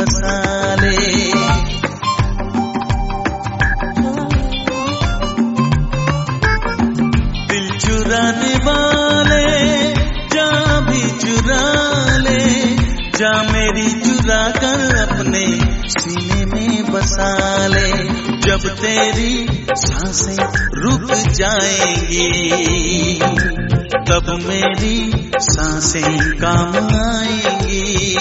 बसा ले। दिल चुराने वाले जा भी चुरा ले, जा मेरी चुरा कर अपने सीने में बसा ले। जब तेरी सांसें रुक जाएंगी तब मेरी सांसें काम आएंगी।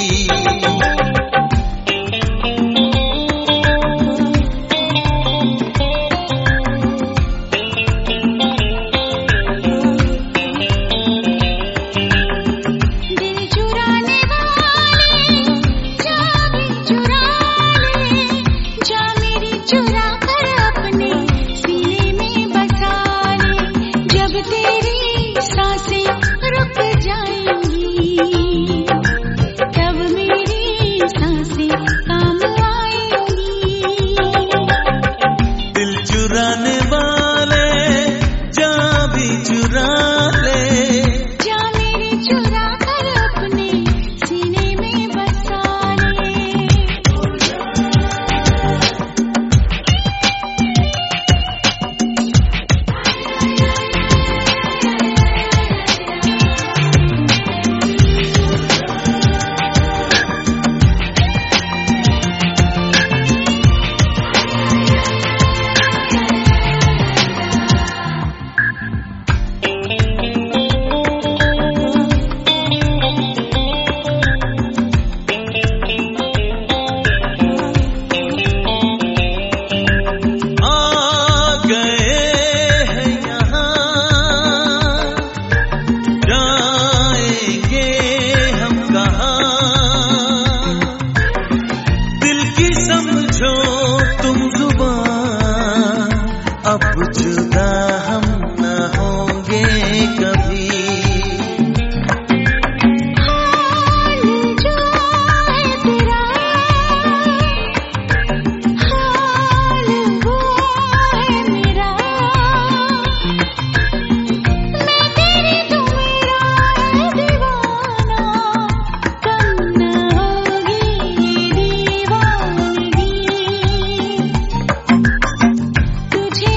जुदा हम न होंगे कभी। हाल जो है तेरा, हाल वो है मेरा। मैं तेरी तू मेरा दीवाना, कम न होगी दीवानगी। तुझे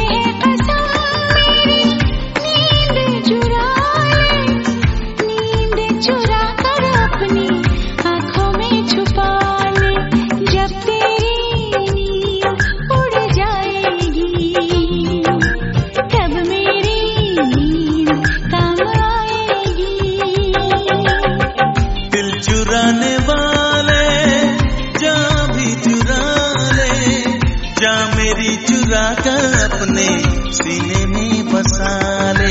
चुरा कर अपनी आँखों में छुपा ले। जब तेरी नींद उड़ जाएगी तब मेरी नींद काम आएगी। दिल चुराने वाले जा भी चुरा ले, जा मेरी चुरा कर अपने सीने में बसा ले।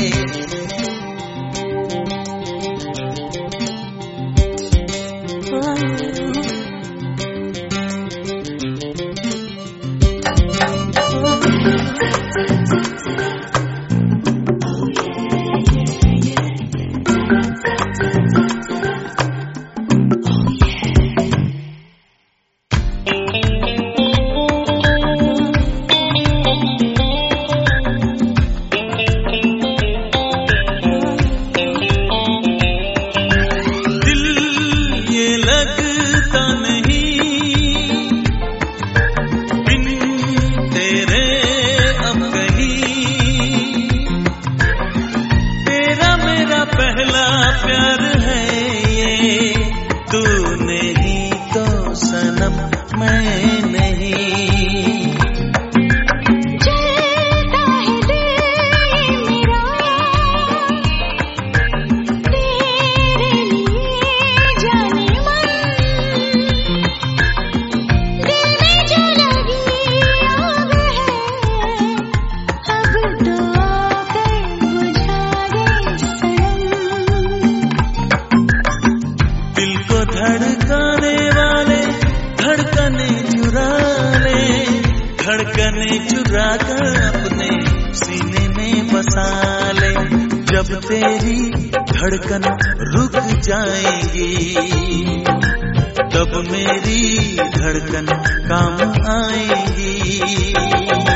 पहला प्यार है ये, तू नहीं तो सनम मैं नहीं। जलता है दिल मेरा तेरे लिए जाने मन। दिल में जो लगी आग है अब तो आकर बुझा दे दिल को धड़काने वाले धड़कने चुरा ले, धड़कने चुरा कर अपने सीने में बसा ले। जब तेरी धड़कन रुक जाएगी तब मेरी धड़कन काम आएगी।